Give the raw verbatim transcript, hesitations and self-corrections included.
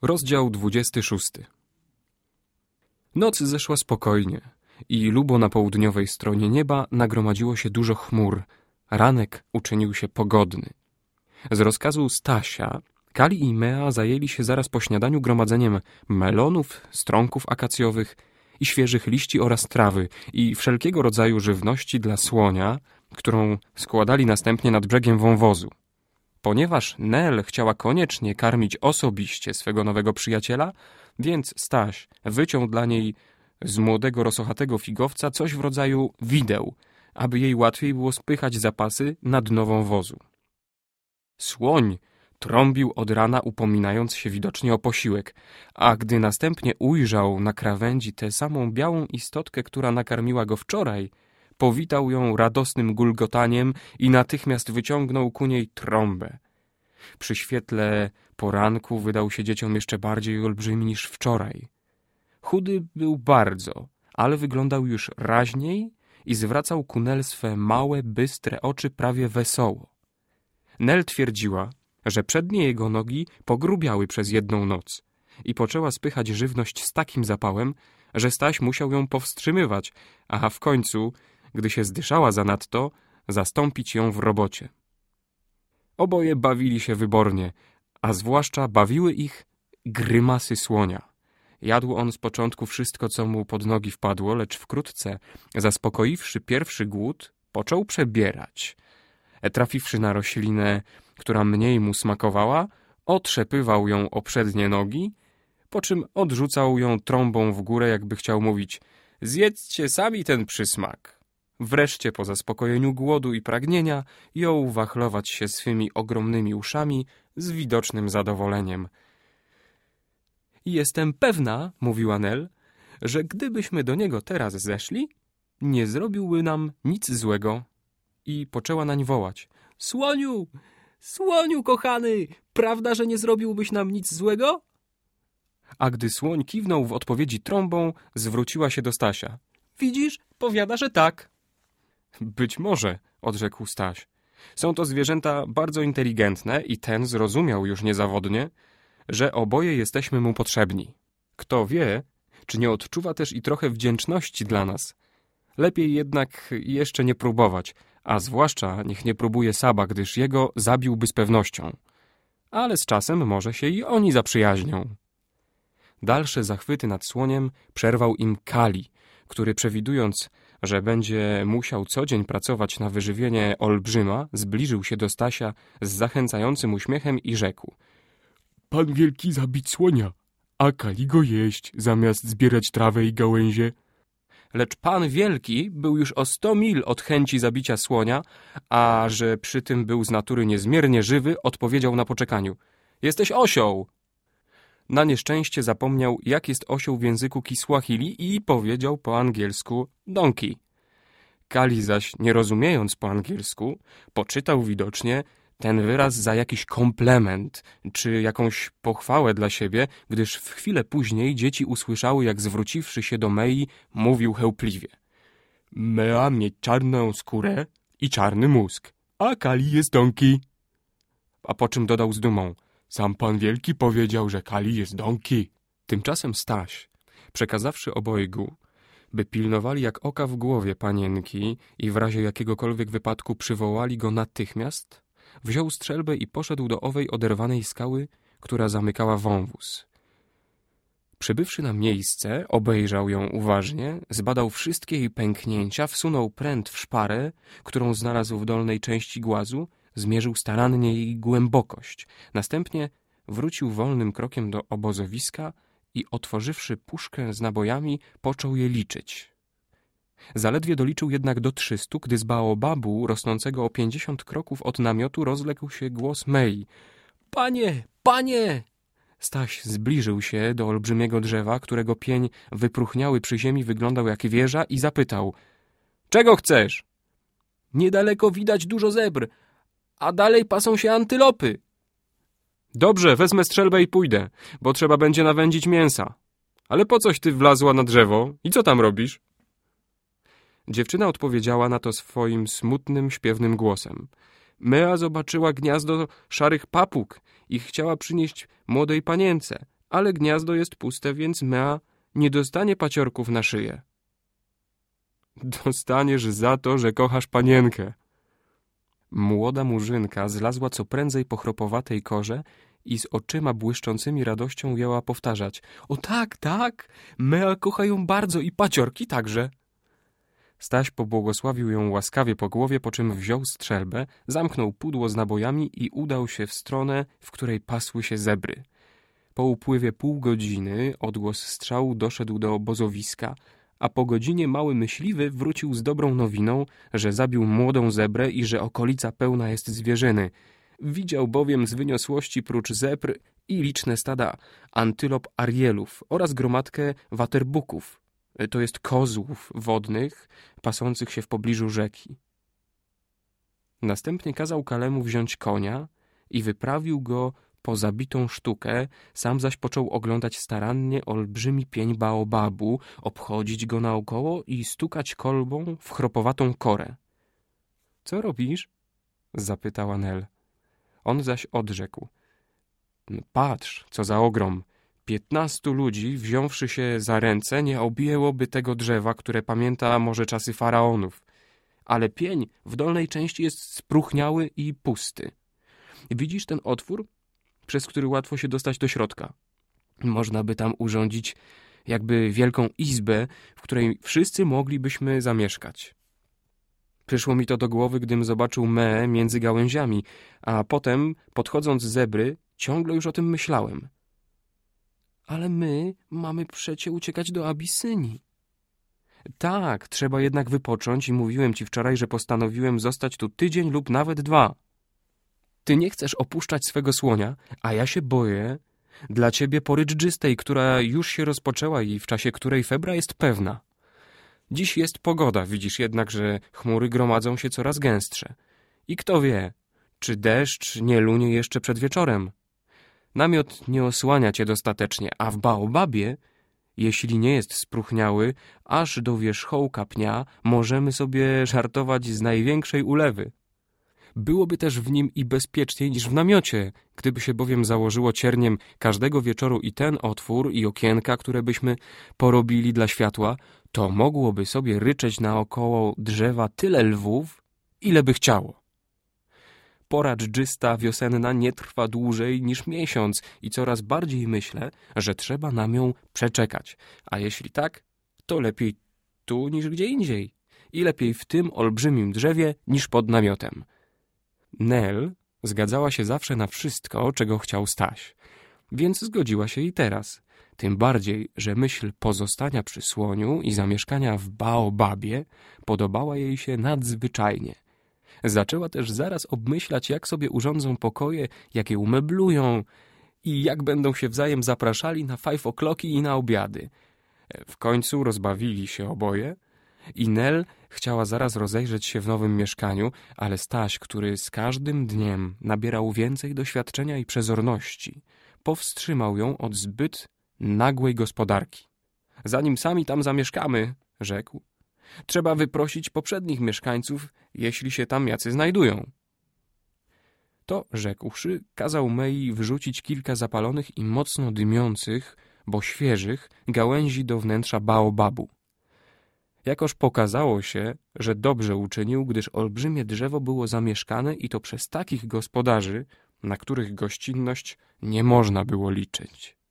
Rozdział dwudziesty szósty. Noc zeszła spokojnie i lubo na południowej stronie nieba nagromadziło się dużo chmur. Ranek uczynił się pogodny. Z rozkazu Stasia Kali i Mea zajęli się zaraz po śniadaniu gromadzeniem melonów, strąków akacjowych i świeżych liści oraz trawy i wszelkiego rodzaju żywności dla słonia, którą składali następnie nad brzegiem wąwozu. Ponieważ Nel chciała koniecznie karmić osobiście swego nowego przyjaciela, więc Staś wyciął dla niej z młodego rosochatego figowca coś w rodzaju wideł, aby jej łatwiej było spychać zapasy na dno wąwozu. Słoń trąbił od rana, upominając się widocznie o posiłek, a gdy następnie ujrzał na krawędzi tę samą białą istotkę, która nakarmiła go wczoraj, powitał ją radosnym gulgotaniem i natychmiast wyciągnął ku niej trąbę. Przy świetle poranku wydał się dzieciom jeszcze bardziej olbrzymi niż wczoraj. Chudy był bardzo, ale wyglądał już raźniej i zwracał ku Nel swe małe, bystre oczy prawie wesoło. Nel twierdziła, że przednie jego nogi pogrubiały przez jedną noc i poczęła spychać żywność z takim zapałem, że Staś musiał ją powstrzymywać, a w końcu, gdy się zdyszała zanadto, zastąpić ją w robocie. Oboje bawili się wybornie, a zwłaszcza bawiły ich grymasy słonia. Jadł on z początku wszystko, co mu pod nogi wpadło, lecz wkrótce, zaspokoiwszy pierwszy głód, począł przebierać. Trafiwszy na roślinę, która mniej mu smakowała, otrzepywał ją o przednie nogi, po czym odrzucał ją trąbą w górę, jakby chciał mówić: zjedzcie sami ten przysmak. Wreszcie po zaspokojeniu głodu i pragnienia jął wachlować się swymi ogromnymi uszami z widocznym zadowoleniem. Jestem pewna, mówiła Nel, że gdybyśmy do niego teraz zeszli, nie zrobiłby nam nic złego. I poczęła nań wołać: Słoniu! Słoniu kochany! Prawda, że nie zrobiłbyś nam nic złego? A gdy słoń kiwnął w odpowiedzi trąbą, zwróciła się do Stasia. Widzisz, powiada, że tak. Być może, odrzekł Staś. Są to zwierzęta bardzo inteligentne i ten zrozumiał już niezawodnie, że oboje jesteśmy mu potrzebni. Kto wie, czy nie odczuwa też i trochę wdzięczności dla nas. Lepiej jednak jeszcze nie próbować, a zwłaszcza niech nie próbuje Saba, gdyż jego zabiłby z pewnością. Ale z czasem może się i oni zaprzyjaźnią. Dalsze zachwyty nad słoniem przerwał im Kali, który przewidując, że będzie musiał co dzień pracować na wyżywienie olbrzyma, zbliżył się do Stasia z zachęcającym uśmiechem i rzekł: Pan wielki zabić słonia, a Kali go jeść, zamiast zbierać trawę i gałęzie. Lecz pan wielki był już o sto mil od chęci zabicia słonia, a że przy tym był z natury niezmiernie żywy, odpowiedział na poczekaniu: Jesteś osioł! Na nieszczęście zapomniał, jak jest osioł w języku Kiswahili i powiedział po angielsku donkey. Kali zaś, nie rozumiejąc po angielsku, poczytał widocznie ten wyraz za jakiś komplement, czy jakąś pochwałę dla siebie, gdyż w chwilę później dzieci usłyszały, jak zwróciwszy się do Mei, mówił chełpliwie: Mea mieć czarną skórę i czarny mózg, a Kali jest donkey. A po czym dodał z dumą: Sam pan wielki powiedział, że Kali jest donkey. Tymczasem Staś, przekazawszy obojgu, by pilnowali jak oka w głowie panienki i w razie jakiegokolwiek wypadku przywołali go natychmiast, wziął strzelbę i poszedł do owej oderwanej skały, która zamykała wąwóz. Przybywszy na miejsce, obejrzał ją uważnie, zbadał wszystkie jej pęknięcia, wsunął pręt w szparę, którą znalazł w dolnej części głazu, zmierzył starannie jej głębokość. Następnie wrócił wolnym krokiem do obozowiska i otworzywszy puszkę z nabojami, począł je liczyć. Zaledwie doliczył jednak do trzystu, gdy z baobabu rosnącego o pięćdziesiąt kroków od namiotu rozległ się głos Mei. Panie, panie! Staś zbliżył się do olbrzymiego drzewa, którego pień wypróchniały przy ziemi wyglądał jak wieża i zapytał: Czego chcesz? Niedaleko widać dużo zebr, a dalej pasą się antylopy. Dobrze, wezmę strzelbę i pójdę, bo trzeba będzie nawędzić mięsa. Ale po coś ty wlazła na drzewo i co tam robisz? Dziewczyna odpowiedziała na to swoim smutnym, śpiewnym głosem. Mea zobaczyła gniazdo szarych papug i chciała przynieść młodej panience, ale gniazdo jest puste, więc Mea nie dostanie paciorków na szyję. Dostaniesz za to, że kochasz panienkę. Młoda murzynka zlazła co prędzej po chropowatej korze i z oczyma błyszczącymi radością jęła powtarzać: o tak, tak, Mea kocha ją bardzo i paciorki także. Staś pobłogosławił ją łaskawie po głowie, po czym wziął strzelbę, zamknął pudło z nabojami i udał się w stronę, w której pasły się zebry. Po upływie pół godziny odgłos strzału doszedł do obozowiska, a po godzinie mały myśliwy wrócił z dobrą nowiną, że zabił młodą zebrę i że okolica pełna jest zwierzyny. Widział bowiem z wyniosłości prócz zebr i liczne stada antylop arielów oraz gromadkę waterbuków, to jest kozłów wodnych pasących się w pobliżu rzeki. Następnie kazał Kalemu wziąć konia i wyprawił go po zabitą sztukę, sam zaś począł oglądać starannie olbrzymi pień baobabu, obchodzić go naokoło i stukać kolbą w chropowatą korę. — Co robisz? — zapytała Nel. On zaś odrzekł: — Patrz, co za ogrom! Piętnastu ludzi, wziąwszy się za ręce, nie objęłoby tego drzewa, które pamięta może czasy faraonów. Ale pień w dolnej części jest spróchniały i pusty. Widzisz ten otwór, przez który łatwo się dostać do środka? Można by tam urządzić jakby wielką izbę, w której wszyscy moglibyśmy zamieszkać. Przyszło mi to do głowy, gdym zobaczył Meę między gałęziami, a potem, podchodząc z zebry, ciągle już o tym myślałem. Ale my mamy przecie uciekać do Abisynii. Tak, trzeba jednak wypocząć i mówiłem ci wczoraj, że postanowiłem zostać tu tydzień lub nawet dwa. Ty nie chcesz opuszczać swego słonia, a ja się boję dla ciebie pory dżdżystej, która już się rozpoczęła i w czasie której febra jest pewna. Dziś jest pogoda, widzisz jednak, że chmury gromadzą się coraz gęstsze. I kto wie, czy deszcz nie lunie jeszcze przed wieczorem. Namiot nie osłania cię dostatecznie, a w baobabie, jeśli nie jest spróchniały, aż do wierzchołka pnia możemy sobie żartować z największej ulewy. Byłoby też w nim i bezpieczniej niż w namiocie, gdyby się bowiem założyło cierniem każdego wieczoru i ten otwór, i okienka, które byśmy porobili dla światła, to mogłoby sobie ryczeć naokoło drzewa tyle lwów, ile by chciało. Pora dżdżysta wiosenna nie trwa dłużej niż miesiąc i coraz bardziej myślę, że trzeba nam ją przeczekać. A jeśli tak, to lepiej tu niż gdzie indziej. I lepiej w tym olbrzymim drzewie niż pod namiotem. Nel zgadzała się zawsze na wszystko, czego chciał Staś, więc zgodziła się i teraz. Tym bardziej, że myśl pozostania przy słoniu i zamieszkania w baobabie podobała jej się nadzwyczajnie. Zaczęła też zaraz obmyślać, jak sobie urządzą pokoje, jak je umeblują i jak będą się wzajem zapraszali na five o'clocki i na obiady. W końcu rozbawili się oboje i Nel chciała zaraz rozejrzeć się w nowym mieszkaniu, ale Staś, który z każdym dniem nabierał więcej doświadczenia i przezorności, powstrzymał ją od zbyt nagłej gospodarki. Zanim sami tam zamieszkamy, rzekł, trzeba wyprosić poprzednich mieszkańców, jeśli się tam jacy znajdują. To rzekłszy, kazał Mei wrzucić kilka zapalonych i mocno dymiących, bo świeżych, gałęzi do wnętrza baobabu. Jakoż pokazało się, że dobrze uczynił, gdyż olbrzymie drzewo było zamieszkane i to przez takich gospodarzy, na których gościnność nie można było liczyć.